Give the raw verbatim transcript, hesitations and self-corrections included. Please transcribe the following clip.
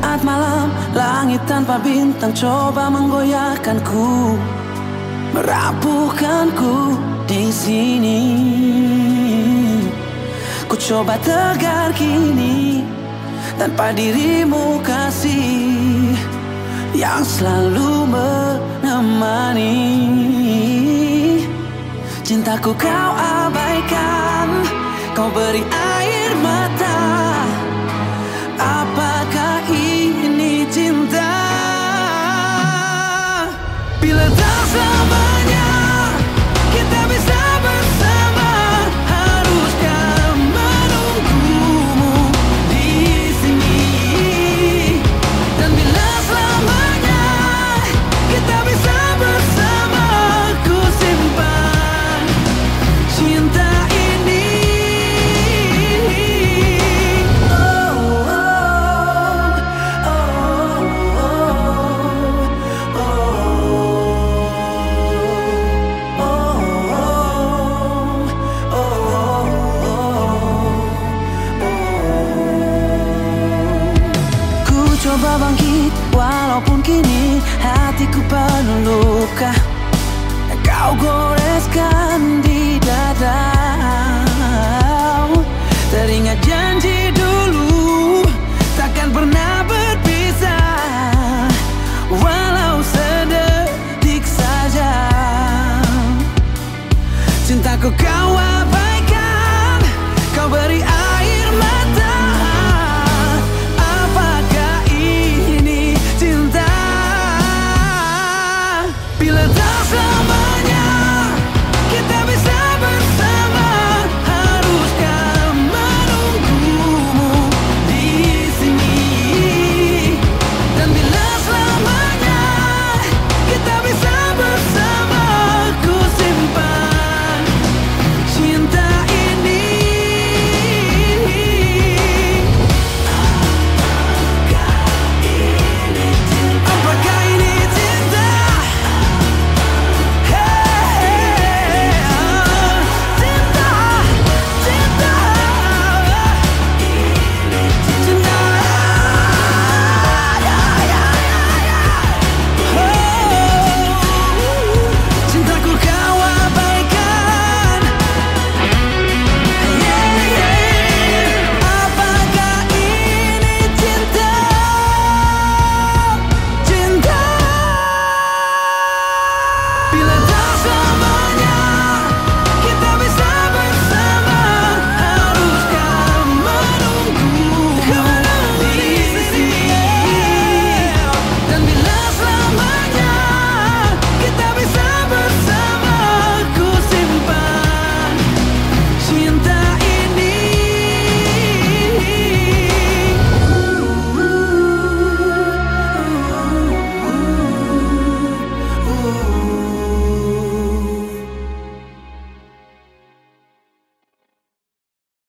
Saat malam langit tanpa bintang coba menggoyahkanku, merapuhkanku di sini. Ku coba tegar kini tanpa dirimu kasih yang selalu menemani. Cintaku kau abaikan, kau beri air mata. Apakah ini cinta? Bila tak selamanya kita bisa bersama, haruskah menunggumu di sini? Dan bila selamanya kita bisa bersama, ku simpan cinta ini. Oh, oh, oh, oh, oh. Ku coba bangkit walaupun kini hatiku penuh luka. Kau goreskan di dada.